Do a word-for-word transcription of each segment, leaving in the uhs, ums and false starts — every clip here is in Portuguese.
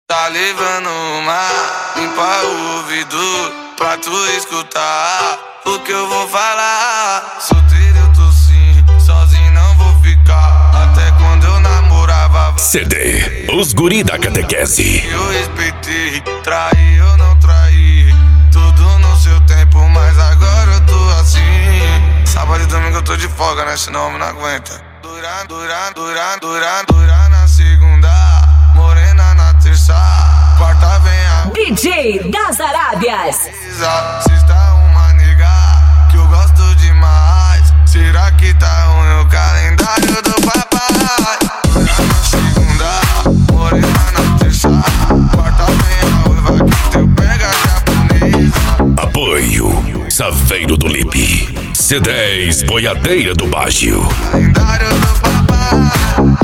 Tá levando uma, limpa o ouvido pra tu escutar o que eu vou falar. Solteiro eu tô sim, sozinho não vou ficar. Até quando eu namorava C D, os guri da catequese. Eu respeitei, traí eu não traí. Tudo no seu tempo, mas agora eu tô assim. Sábado e domingo eu tô de folga, né? Senão o homem não aguenta. Dura, dura, dura, dura, dura na segunda, morena na terça, quarta vem a D J das Arábias. Se está uma nega que eu gosto demais, será que tá ruim o calendário do papai? Dura na segunda, morena na terça, quarta vem a uiva que teu pega japonesa. Apoio Saveiro do Lipe, C dez Boiadeira do Baixo. Calendário do papai.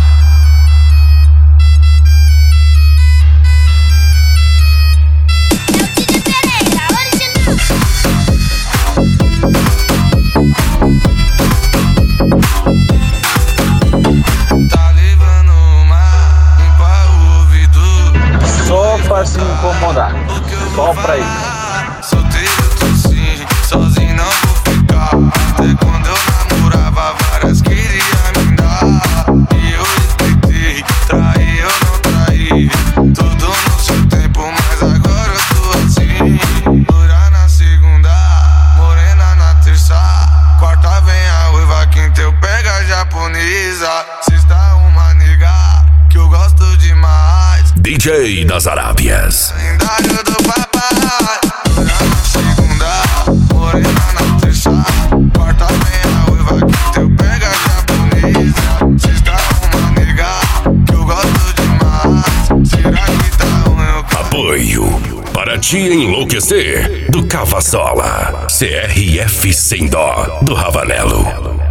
Só pra se incomodar, só pra isso. Solteiro eu tô sim, sozinho não vou ficar. Até quando eu namorava, várias queriam me dar. E eu respeitei, traí eu não traí. Tudo no seu tempo, mas agora eu tô assim. Dura na segunda, morena na terça, quarta vem a uiva, quinta eu pego a japonesa. Sexta uma nega que eu gosto demais, D J das Arábias. calendário do papai. Dura na segunda, morena na terça, quarta vem a uiva, quinta eu pego a japonesa. Sexta uma nega que eu gosto demais, será que tá ruim o Apoio para te enlouquecer do Cavassola, C R F Sem Dó do Ravanello.